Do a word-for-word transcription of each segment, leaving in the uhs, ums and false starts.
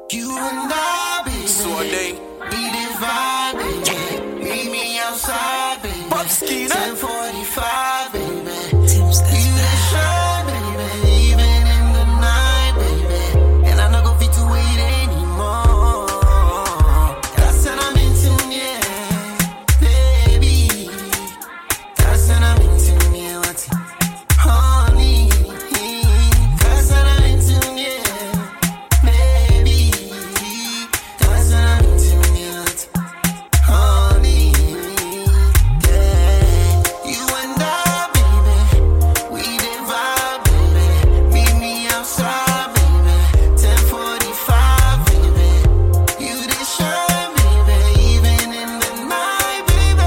You and I, baby. So they be divine, baby. Meet me outside, baby. ten forty-five, baby. You the shine, baby. Even in the night, baby. And I not go fit to wait anymore. That's when I'm into me, baby. That's when I'm into me, what's it? Honey. That's when I'm into me, baby. That's when I'm into me, what's it? Honey. Yeah. You and I, baby. We divide, baby. Meet me outside, baby. ten forty-five, baby. You the shine, baby. Even in the night, baby.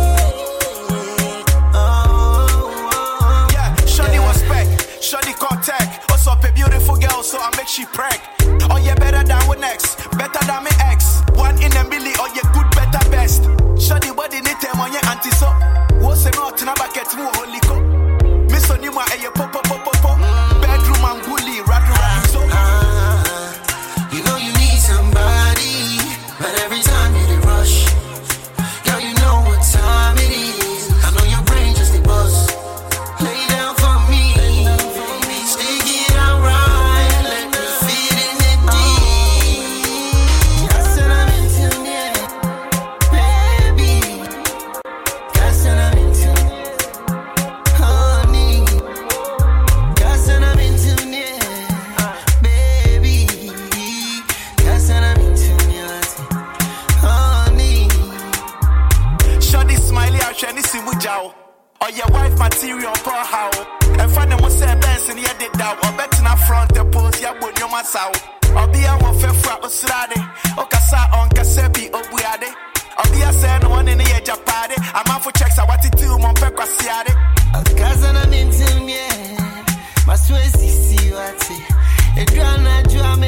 Oh, oh, oh. Yeah, Shawty was spec, Shawty contact. Also a beautiful girl, so I make she prank. Oh yeah, better than with next, better than me ex. One in a million, oh yeah, good, better, best. Shawty body need them on your auntie so. What's a not in a bucket, more holy co. Miss Onima, eh, yeah, pop, pop, pop, pop, pop. Bedroom and bully, rat, rat, so. Ah, you know you need somebody, but every time you dey rush, girl, you know what time it is. I know your brain just a bust. Lay down for me, stick it out right, let me fit in it deep. I said I'm into it, baby. I said I'm into it, honey. I said I'm into it, baby. I said I'm into it, honey. Shawty smiley out, shani simu jaw. Or your wife material for how. And find them say dance and yet down. Or bet in front the post ya bon your masao. Or be a one fair fra osrade. O kasa on kasebi obuade. Or be a say no one in the edge of party. I'm out for checks. I want to do mon pe kwasiade. Cause I'm into it, my sweat is see what it. A drama, drama,